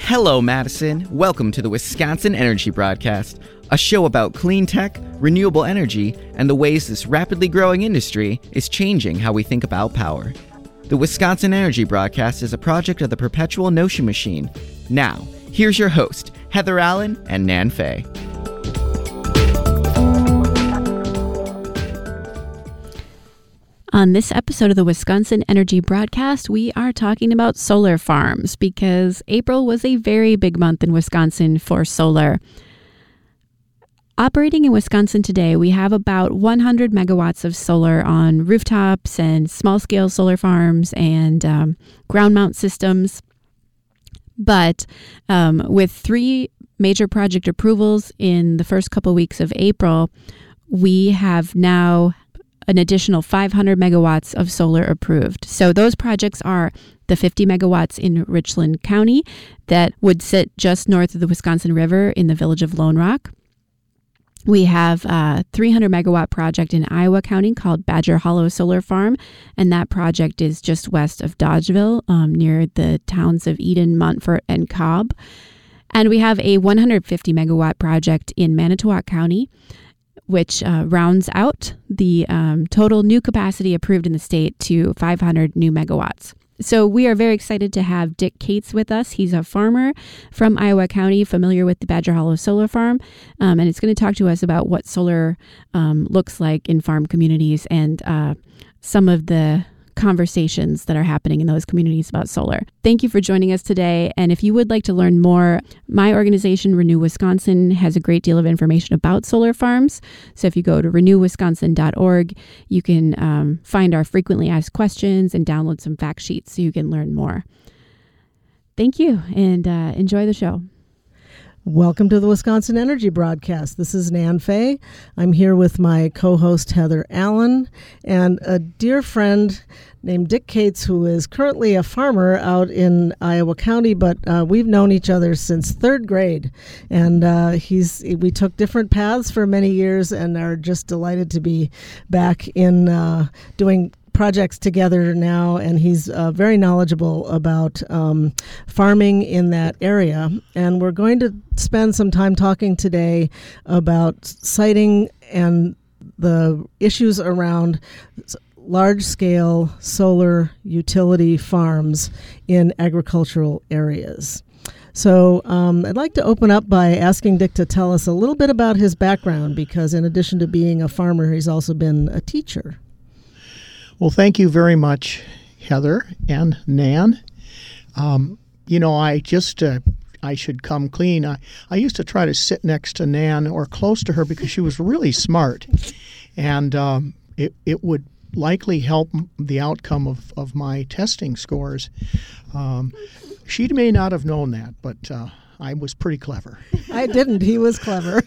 Hello, Madison. Welcome to the Wisconsin Energy Broadcast, a show about clean tech, renewable energy, and the ways this rapidly growing industry is changing how we think about power. The Wisconsin Energy Broadcast is a project of the Perpetual Notion Machine. Now, here's your host, Heather Allen and Nan Fay. On this episode of the Wisconsin Energy Broadcast, we are talking about solar farms because April was a very big month in Wisconsin for solar. Operating in Wisconsin today, we have about 100 megawatts of solar on rooftops and small-scale solar farms and ground mount systems. But with 3 major project approvals in the first couple weeks of April, we have now an additional 500 megawatts of solar approved. So those projects are the 50 megawatts in Richland County that would sit just north of the Wisconsin River in the village of Lone Rock. We have a 300 megawatt project in Iowa County called Badger Hollow Solar Farm, and that project is just west of Dodgeville, near the towns of Eden, Montfort, and Cobb. And we have a 150 megawatt project in Manitowoc County, which rounds out the total new capacity approved in the state to 500 new megawatts. So we are very excited to have Dick Cates with us. He's a farmer from Iowa County, familiar with the Badger Hollow Solar Farm, and it's going to talk to us about what solar looks like in farm communities and some of the conversations that are happening in those communities about solar. Thank you for joining us today. And if you would like to learn more, my organization, Renew Wisconsin, has a great deal of information about solar farms. So if you go to renewwisconsin.org, you can find our frequently asked questions and download some fact sheets so you can learn more. Thank you, and enjoy the show. Welcome to the Wisconsin Energy Broadcast. This is Nan Fay. I'm here with my co-host Heather Allen and a dear friend named Dick Cates, who is currently a farmer out in Iowa County, but we've known each other since 3rd grade. And we took different paths for many years and are just delighted to be back in doing projects together now, and he's very knowledgeable about farming in that area. And we're going to spend some time talking today about siting and the issues around large-scale solar utility farms in agricultural areas. So I'd like to open up by asking Dick to tell us a little bit about his background, because in addition to being a farmer, he's also been a teacher. Well, thank you very much, Heather and Nan. I should come clean. I used to try to sit next to Nan or close to her because she was really smart, and it would likely help the outcome of my testing scores. She may not have known that, but I was pretty clever. I didn't. He was clever.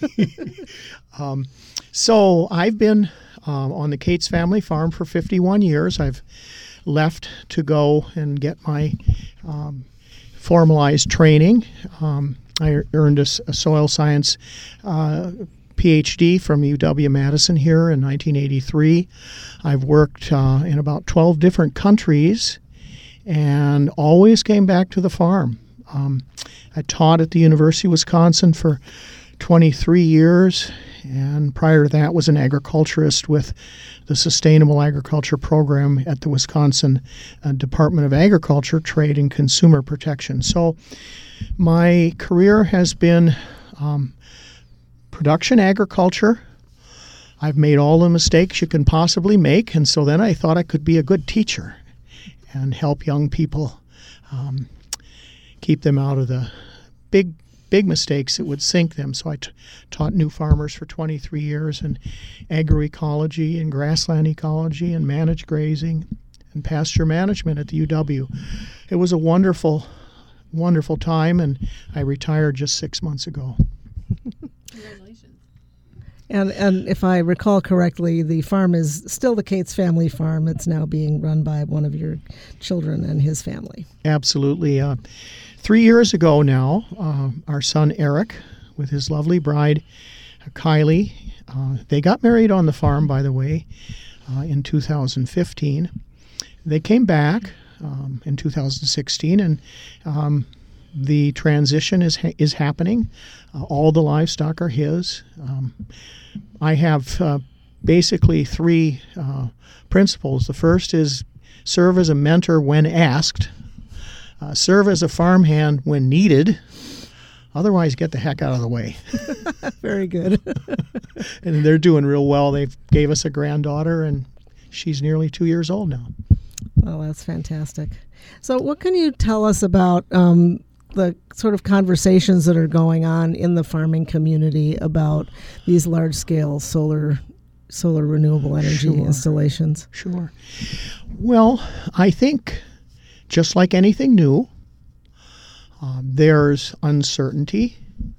So I've been on the Cates family farm for 51 years. I've left to go and get my formalized training. I earned a soil science PhD from UW-Madison here in 1983. I've worked in about 12 different countries and always came back to the farm. I taught at the University of Wisconsin for 23 years, and prior to that was an agriculturist with the Sustainable Agriculture Program at the Wisconsin Department of Agriculture, Trade, and Consumer Protection. So my career has been production agriculture. I've made all the mistakes you can possibly make, and so then I thought I could be a good teacher and help young people keep them out of the big mistakes that would sink them. So I taught new farmers for 23 years in agroecology and grassland ecology and managed grazing and pasture management at the UW. It was a wonderful, wonderful time, and I retired just 6 months ago. Congratulations. And if I recall correctly, the farm is still the Cates family farm. It's now being run by one of your children and his family. Absolutely. 3 years ago now, our son Eric, with his lovely bride Kylie, they got married on the farm, by the way, in 2015. They came back in 2016, and the transition is happening. All the livestock are his. I have basically three principles. The first is serve as a mentor when asked, serve as a farmhand when needed, otherwise get the heck out of the way. Very good. And they're doing real well. They gave us a granddaughter, and she's nearly 2 years old now. Oh, that's fantastic. So what can you tell us about the sort of conversations that are going on in the farming community about these large-scale solar renewable energy installations? Sure. Well, I think just like anything new, there's uncertainty.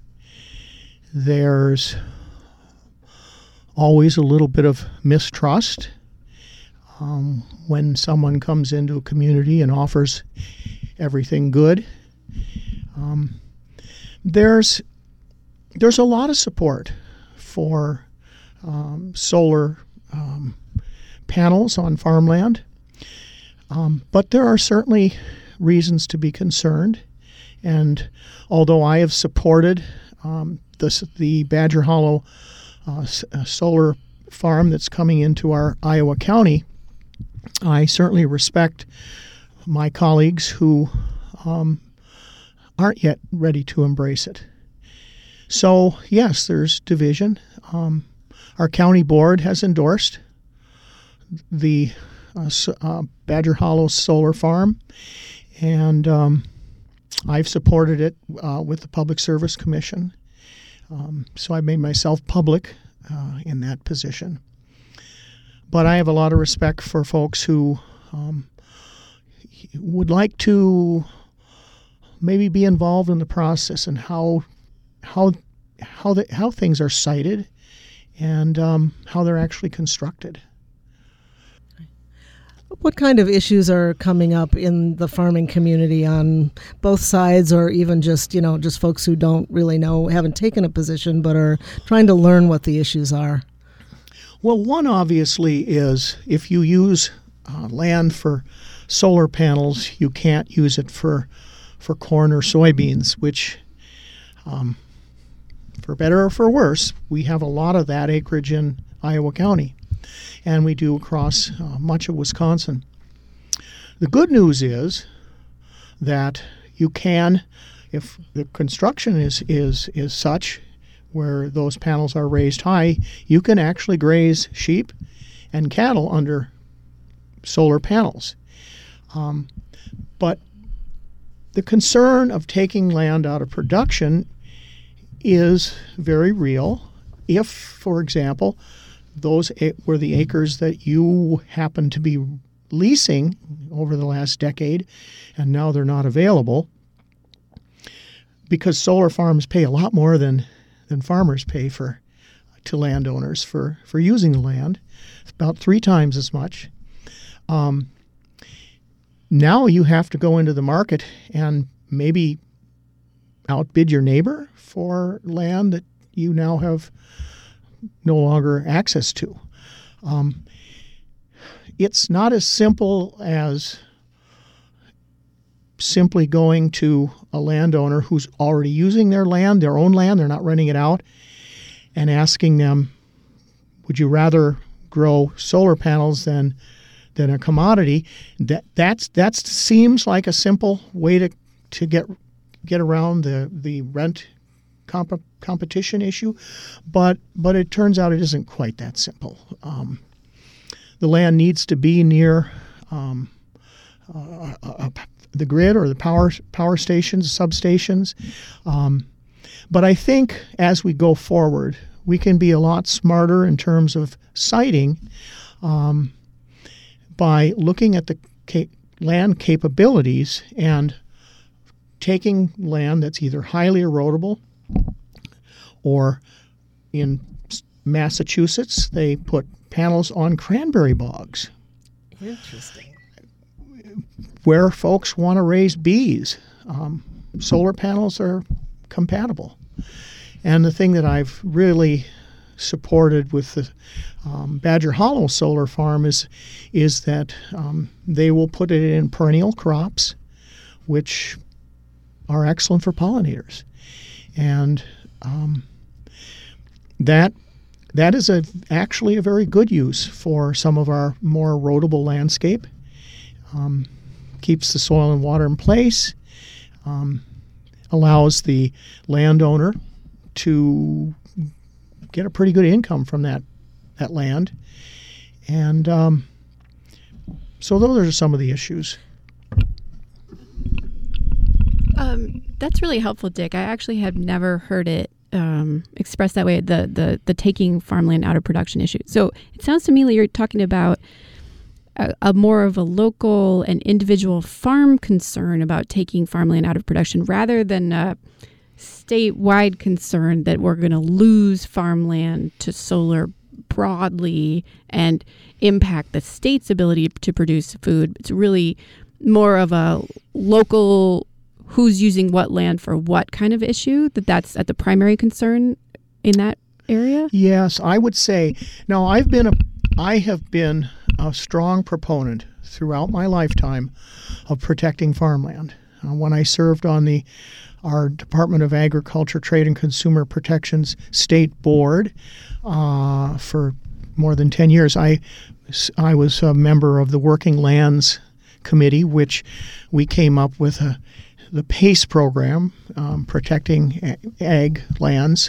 There's always a little bit of mistrust when someone comes into a community and offers everything good. There's a lot of support for solar panels on farmland, but there are certainly reasons to be concerned. And although I have supported the Badger Hollow solar farm that's coming into our Iowa County, I certainly respect my colleagues who aren't yet ready to embrace it. So, yes, there's division. Our county board has endorsed the Badger Hollow solar farm, and I've supported it with the Public Service Commission. So I made myself public in that position. But I have a lot of respect for folks who would like to maybe be involved in the process and how things are sited and how they're actually constructed. What kind of issues are coming up in the farming community on both sides, or even just folks who don't really know, haven't taken a position, but are trying to learn what the issues are? Well, one obviously is if you use land for solar panels, you can't use it for corn or soybeans, which, for better or for worse, we have a lot of that acreage in Iowa County. And we do across much of Wisconsin. The good news is that you can, if the construction is such where those panels are raised high, you can actually graze sheep and cattle under solar panels. But the concern of taking land out of production is very real. If, for example, those were the acres that you happen to be leasing over the last decade, and now they're not available, because solar farms pay a lot more than farmers pay to landowners for using the land. It's about 3 times as much. Now you have to go into the market and maybe outbid your neighbor for land that you now have no longer access to. It's not as simple as simply going to a landowner who's already using their own land, they're not renting it out, and asking them, would you rather grow solar panels than a commodity? That seems like a simple way to get around the rent competition issue, but it turns out it isn't quite that simple. The land needs to be near the grid or the power stations, substations. But I think as we go forward, we can be a lot smarter in terms of siting by looking at the land capabilities and taking land that's either highly erodible, or in Massachusetts, they put panels on cranberry bogs. Interesting. Where folks want to raise bees, solar panels are compatible. And the thing that I've really supported with the Badger Hollow solar farm is that they will put it in perennial crops, which are excellent for pollinators. And that is actually a very good use for some of our more erodible landscape. Keeps the soil and water in place, allows the landowner to get a pretty good income from that land. And so those are some of the issues. That's really helpful, Dick. I actually have never heard it expressed that way, the taking farmland out of production issue. So it sounds to me like you're talking about a more of a local and individual farm concern about taking farmland out of production rather than a statewide concern that we're going to lose farmland to solar broadly and impact the state's ability to produce food. It's really more of a local who's using what land for what kind of issue, that's at the primary concern in that area? Yes, I would say. Now, I have been a strong proponent throughout my lifetime of protecting farmland. When I served on our Department of Agriculture, Trade, and Consumer Protection's state board for more than 10 years, I was a member of the Working Lands Committee, which we came up with the PACE program, protecting ag lands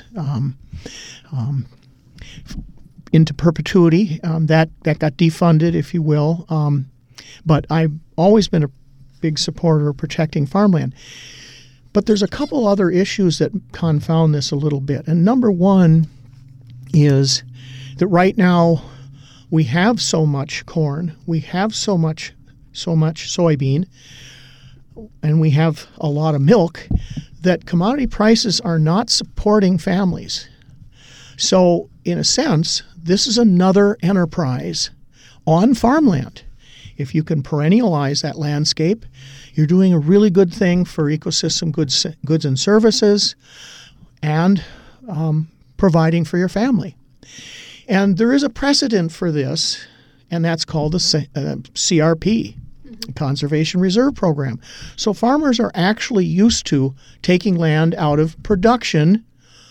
into perpetuity. That got defunded, if you will. But I've always been a big supporter of protecting farmland. But there's a couple other issues that confound this a little bit. And number one is that right now we have so much corn, we have so much soybean, and we have a lot of milk that commodity prices are not supporting families. So in a sense, this is another enterprise on farmland. If you can perennialize that landscape, you're doing a really good thing for ecosystem goods and services and providing for your family. And there is a precedent for this, and that's called the CRP, Conservation Reserve Program. So farmers are actually used to taking land out of production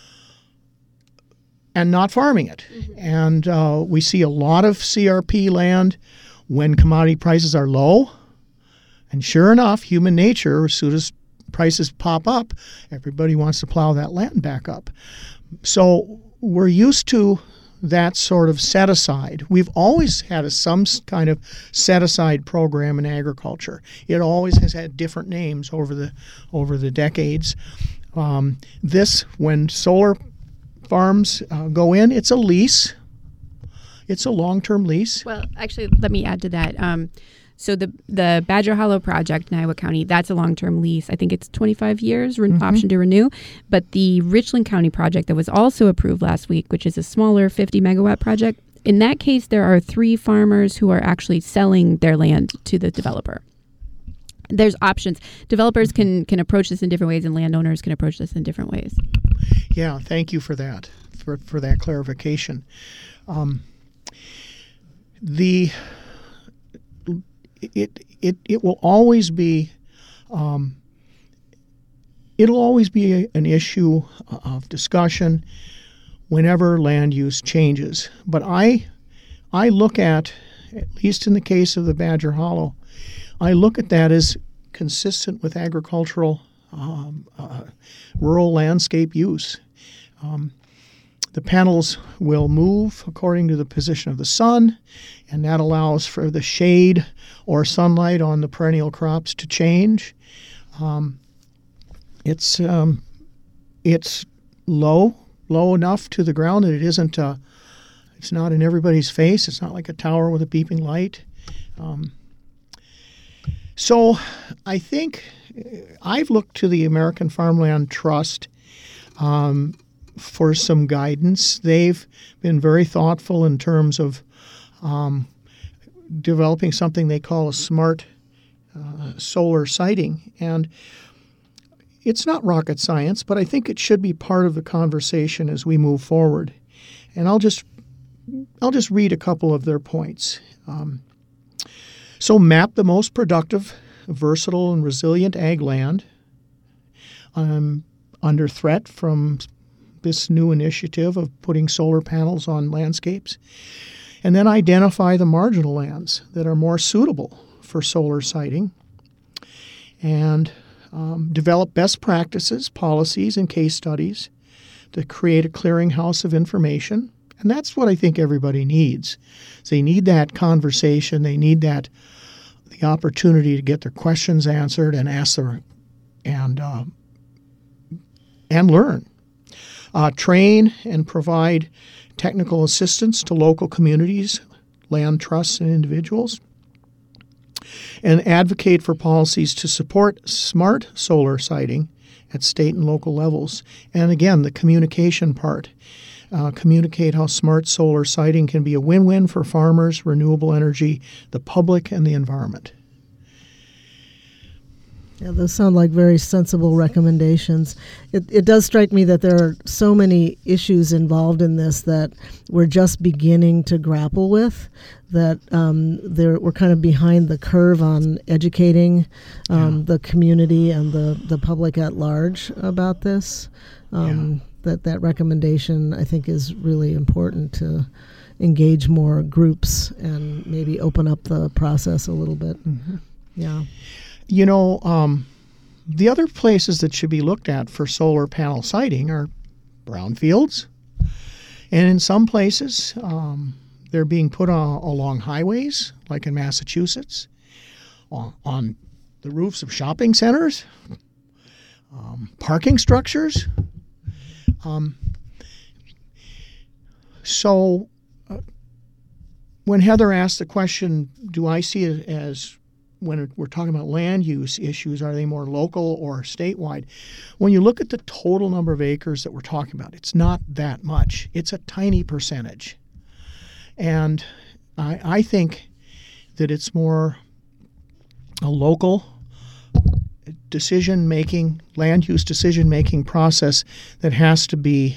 and not farming it. And we see a lot of CRP land when commodity prices are low. And sure enough, human nature, as soon as prices pop up, everybody wants to plow that land back up. So we're used to that sort of set-aside. We've always had some kind of set-aside program in agriculture. It always has had different names over the decades. When solar farms go in, it's a lease. It's a long-term lease. Well, actually, let me add to that. So the Badger Hollow project in Iowa County, that's a long-term lease. I think it's 25 years, option to renew. But the Richland County project that was also approved last week, which is a smaller 50-megawatt project, in that case, there are 3 farmers who are actually selling their land to the developer. There's options. Developers can approach this in different ways, and landowners can approach this in different ways. Yeah, thank you for that, for that clarification. It will always be it'll always be an issue of discussion whenever land use changes. But I look at least in the case of the Badger Hollow, I look at that as consistent with agricultural rural landscape use. The panels will move according to the position of the sun, and that allows for the shade or sunlight on the perennial crops to change. It's low enough to the ground that it isn't. It's not in everybody's face. It's not like a tower with a beeping light. So I think I've looked to the American Farmland Trust for some guidance. They've been very thoughtful in terms of developing something they call a smart solar siting. And it's not rocket science, but I think it should be part of the conversation as we move forward. And I'll just read a couple of their points. So map the most productive, versatile, and resilient ag land under threat from this new initiative of putting solar panels on landscapes. And then identify the marginal lands that are more suitable for solar siting, and develop best practices, policies, and case studies to create a clearinghouse of information. And that's what I think everybody needs. So they need that conversation. They need the opportunity to get their questions answered and ask and learn. Train and provide technical assistance to local communities, land trusts, and individuals, and advocate for policies to support smart solar siting at state and local levels. And again, the communication part. Communicate how smart solar siting can be a win-win for farmers, renewable energy, the public, and the environment. Yeah, those sound like very sensible recommendations. It does strike me that there are so many issues involved in this that we're just beginning to grapple with, that we're kind of behind the curve on educating the community and the public at large about this. That recommendation, I think, is really important to engage more groups and maybe open up the process a little bit. Mm-hmm. Yeah. You know, the other places that should be looked at for solar panel siting are brownfields. And in some places, they're being put along highways, like in Massachusetts, on the roofs of shopping centers, parking structures. So when Heather asked the question, do I see it as, when we're talking about land use issues, are they more local or statewide? When you look at the total number of acres that we're talking about, it's not that much. It's a tiny percentage. And I think that it's more a local decision-making, land use decision-making process that has to be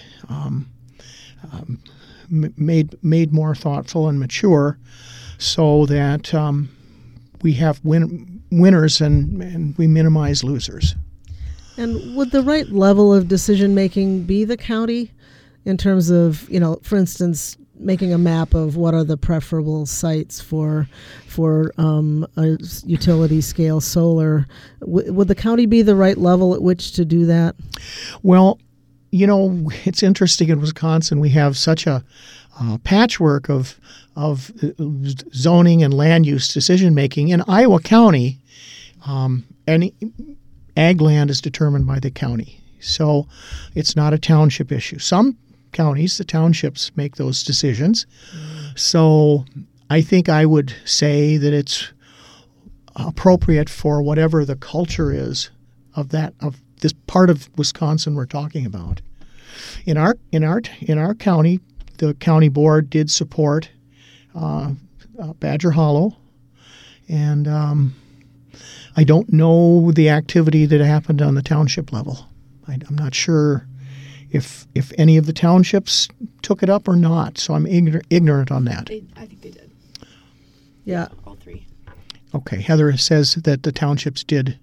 made more thoughtful and mature, so that we have winners and we minimize losers. And would the right level of decision-making be the county in terms of, for instance, making a map of what are the preferable sites for a utility scale solar? Would the county be the right level at which to do that? Well, it's interesting. In Wisconsin, we have such a patchwork of zoning and land use decision making. In Iowa County, any ag land is determined by the county, so it's not a township issue. Some counties, the townships, make those decisions. So I think I would say that it's appropriate for whatever the culture is of this part of Wisconsin we're talking about. In our county, the county board did support Badger Hollow, and I don't know the activity that happened on the township level. I'm not sure if any of the townships took it up or not, so I'm ignorant on that. I think they did. Yeah. All three. Okay. Heather says that the townships did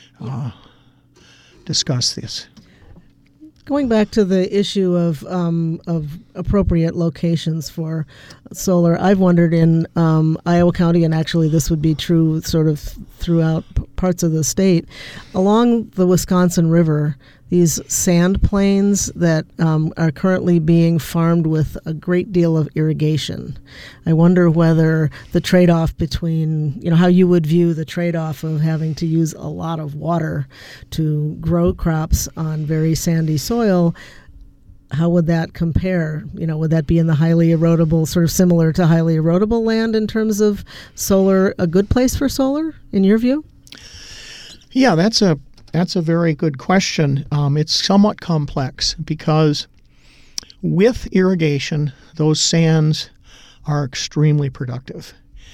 discuss this. Going back to the issue of appropriate locations for solar, I've wondered in Iowa County, and actually this would be true sort of throughout parts of the state, along the Wisconsin River, these sand plains that are currently being farmed with a great deal of irrigation. I wonder whether the trade-off between, how you would view the trade-off of having to use a lot of water to grow crops on very sandy soil, how would that compare? Would that be in the highly erodible, sort of similar to highly erodible land in terms of solar, a good place for solar, in your view? Yeah, that's a very good question. It's somewhat complex because with irrigation, those sands are extremely productive.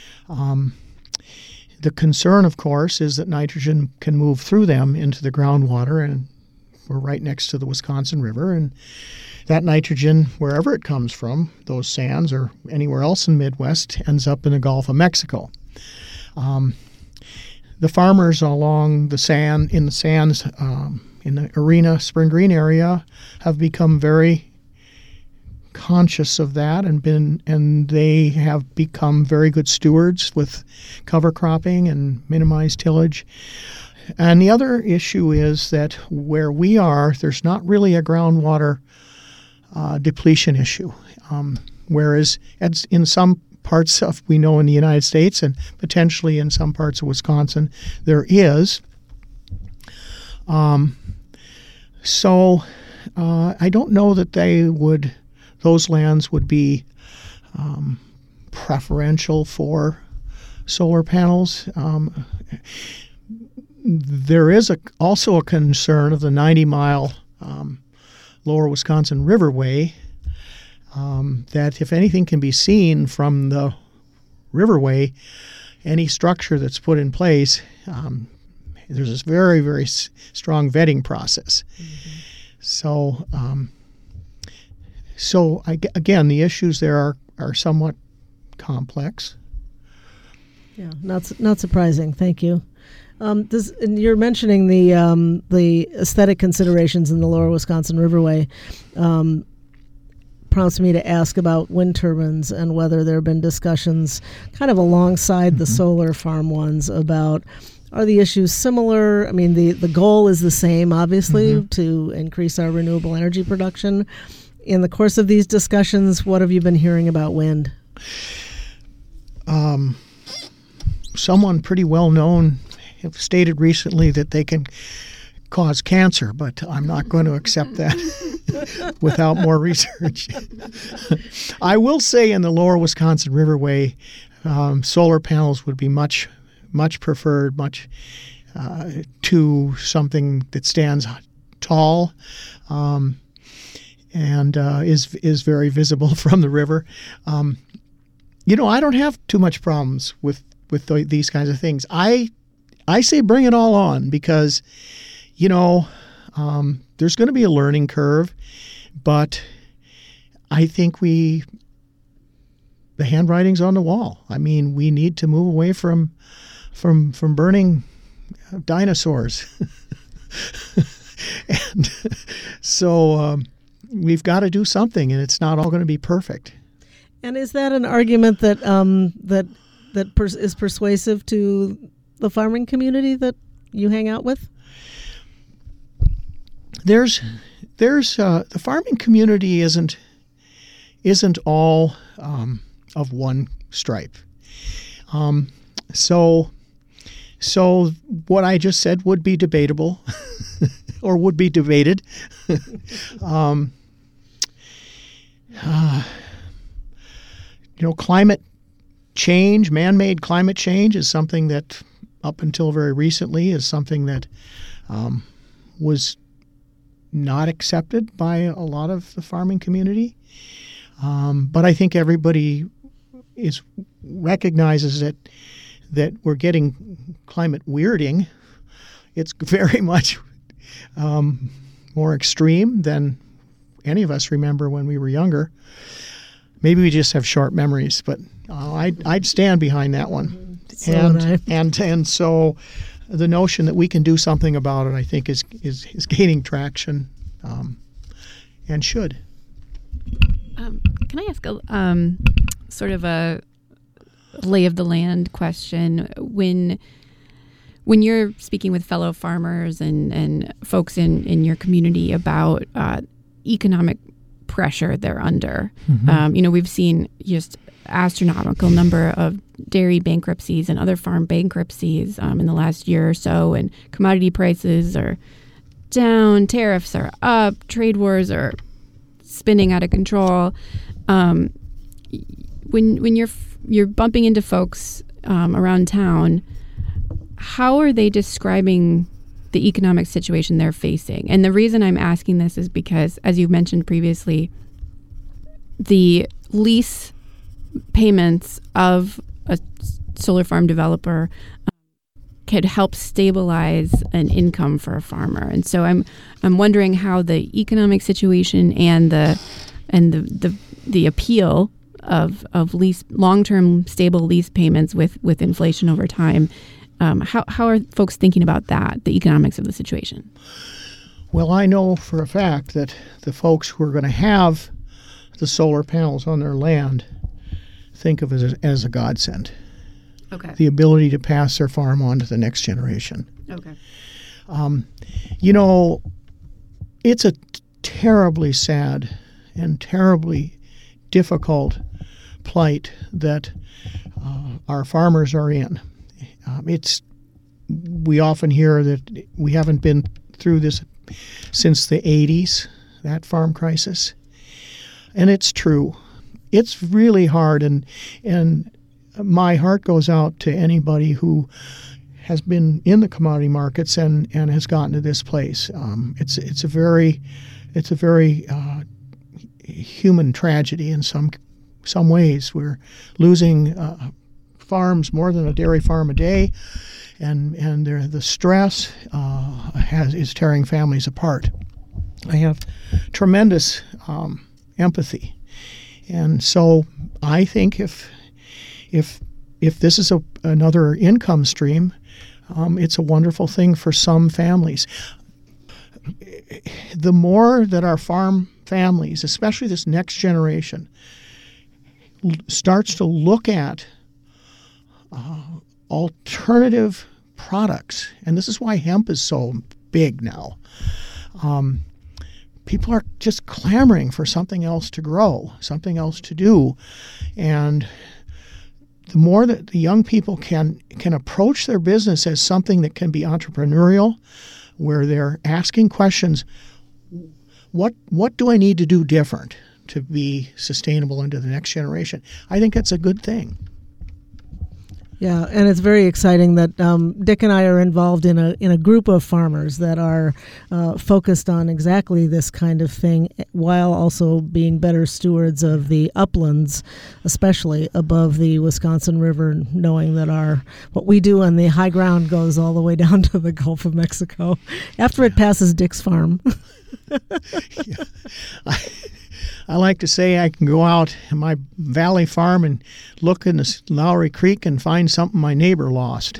The concern, of course, is that nitrogen can move through them into the groundwater, and we're right next to the Wisconsin River, and that nitrogen, wherever it comes from, those sands or anywhere else in the Midwest, ends up in the Gulf of Mexico. the farmers along the sands, in the Arena Spring Green area, have become very conscious of that, and they have become very good stewards with cover cropping and minimized tillage. And the other issue is that where we are, there's not really a groundwater depletion issue, whereas in some parts of, we know in the United States and potentially in some parts of Wisconsin, there is. So I don't know that those lands would be preferential for solar panels. There is also a concern of the 90-mile Lower Wisconsin Riverway, that if anything can be seen from the riverway, any structure that's put in place, there's this very, very strong vetting process. Mm-hmm. Again, the issues there are somewhat complex. Yeah, not surprising. Thank you. And you're mentioning the aesthetic considerations in the Lower Wisconsin Riverway. Prompts me to ask about wind turbines and whether there have been discussions kind of alongside the solar farm ones about, are the issues similar? I mean, the goal is the same, obviously, to increase our renewable energy production. In the course of these discussions, what have you been hearing about wind? Someone pretty well known stated recently that they can cause cancer, but I'm not going to accept that without more research. I will say in the Lower Wisconsin Riverway, solar panels would be much preferred, to something that stands tall and is very visible from the river. I don't have too much problems with these kinds of things. I say bring it all on, because there's going to be a learning curve, but I think the handwriting's on the wall. I mean, we need to move away from burning dinosaurs. And so we've got to do something, and it's not all going to be perfect. And is that an argument that is persuasive to the farming community that you hang out with? There's the farming community isn't all of one stripe. So what I just said would be debatable, or would be debated. Climate change, man-made climate change, is something that up until very recently is something that was not accepted by a lot of the farming community. But I think everybody recognizes that we're getting climate weirding. It's very much more extreme than any of us remember when we were younger. Maybe we just have short memories, but I'd stand behind that one. And so the notion that we can do something about it, I think, is gaining traction, and should. Can I ask sort of a lay of the land question? When you're speaking with fellow farmers and folks in your community about economic pressure they're under, we've seen just astronomical number of dairy bankruptcies and other farm bankruptcies in the last year or so, and commodity prices are down, tariffs are up, trade wars are spinning out of control. When you're bumping into folks around town, how are they describing the economic situation they're facing? And the reason I'm asking this is because, as you mentioned previously, the lease payments of a solar farm developer could help stabilize an income for a farmer. And so I'm wondering how the economic situation and the appeal of lease, long-term stable lease payments with inflation over time How are folks thinking about that, the economics of the situation? Well, I know for a fact that the folks who are going to have the solar panels on their land think of it as a godsend. Okay. The ability to pass their farm on to the next generation. Okay. It's a terribly sad and terribly difficult plight that our farmers are in. We often hear that we haven't been through this since the 80s, that farm crisis. And it's true. It's really hard, and my heart goes out to anybody who has been in the commodity markets and has gotten to this place. It's a very human tragedy in some ways. We're losing farms, more than a dairy farm a day, and the stress is tearing families apart. I have tremendous empathy, and so I think if this is another income stream, it's a wonderful thing for some families. The more that our farm families, especially this next generation, starts to look at alternative products, and this is why hemp is so big now. People are just clamoring for something else to grow, something else to do, and the more that the young people can approach their business as something that can be entrepreneurial, where they're asking questions, what do I need to do different to be sustainable into the next generation? I think that's a good thing. Yeah, and it's very exciting that Dick and I are involved in a group of farmers that are focused on exactly this kind of thing, while also being better stewards of the uplands, especially above the Wisconsin River, knowing that what we do on the high ground goes all the way down to the Gulf of Mexico after it passes Dick's farm. Yeah. I like to say I can go out in my valley farm and look in the Lowry Creek and find something my neighbor lost.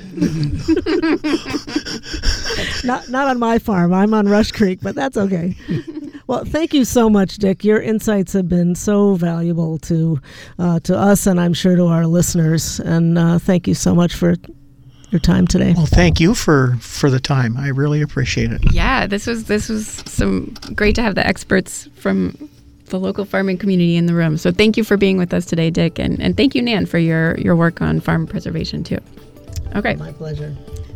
Not on my farm. I'm on Rush Creek, but that's okay. Well, thank you so much, Dick. Your insights have been so valuable to us, and I'm sure to our listeners. And thank you so much for your time today. Well, thank you for the time. I really appreciate it. Yeah, this was some great to have the experts from the local farming community in the room. So thank you for being with us today, Dick, and thank you, Nan, for your work on farm preservation too. Okay. My pleasure.